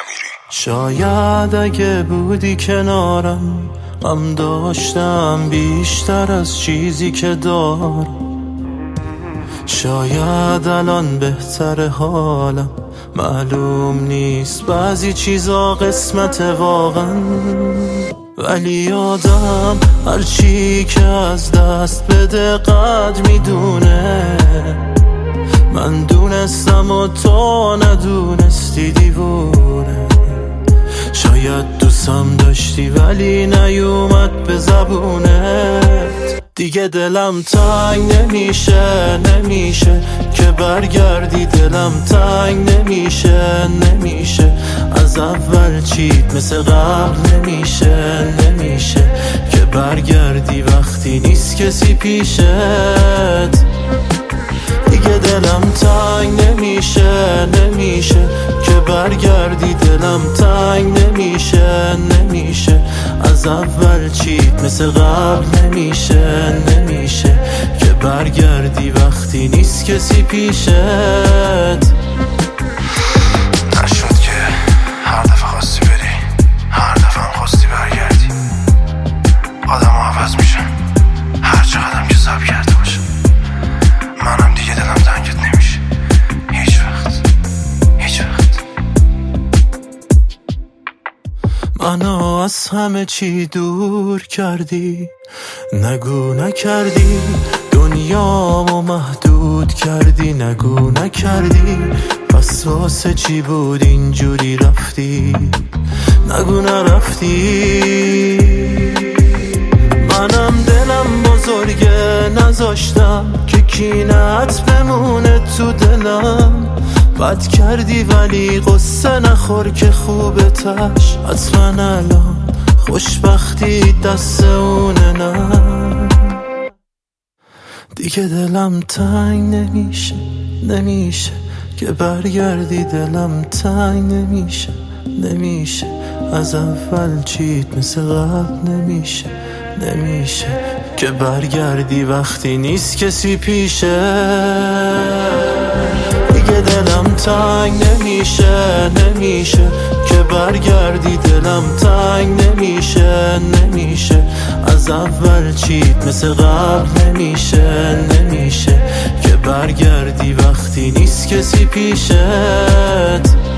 شاید اگه بودی کنارم غم داشتم بیشتر از چیزی که دارم. شاید الان بهتر حالم، معلوم نیست بعضی چیزا قسمت واقعا. ولی آدم هرچی که از دست بده قدر میدونه. من دونستم و تو ندونستی دیوونه. شاید دوستم داشتی ولی نیومد به زبونت. دیگه دلم تنگ نمیشه که برگردی. دلم تنگ نمیشه از اول چیت مثل قبل نمیشه که برگردی وقتی نیست کسی پیشت. دیگه دلم تنگ نمیشه که برگردی. دلم تنگ نمیشه از اول چیت مثل قبل نمیشه که برگردی وقتی نیست کسی پیشت. نشد که هر دفعه خواستی بری، هر دفعه هم خواستی برگردی. آدم ها عوض میشن هر چقدرم که صبر کرده باشه. منم دیگه دلم تنگت نمیشه هیچ وقت. منو از همه چی دور کردی، نگو نکردی. دنیامو محدود کردی، نگو نکردی. پس واسه چی بود اینجوری رفتی؟ نگو نرفتی. منم دلم بزرگه نذاشتم که کینت بمونه تو دلم. بد کردی ولی قصه نخور که خوبتش. حتما الان خوشبختی دست اونه. نه دیگه دلم تنگ نمیشه که برگردی. دلم تنگ نمیشه از اول چیت مثل قبل نمیشه که برگردی وقتی نیست کسی پیشه. دیگه دلم تنگ نمیشه که برگردی. دلم تنگ نمیشه از اول چیت مثل قبل نمیشه که برگردی وقتی نیست کسی پیشت.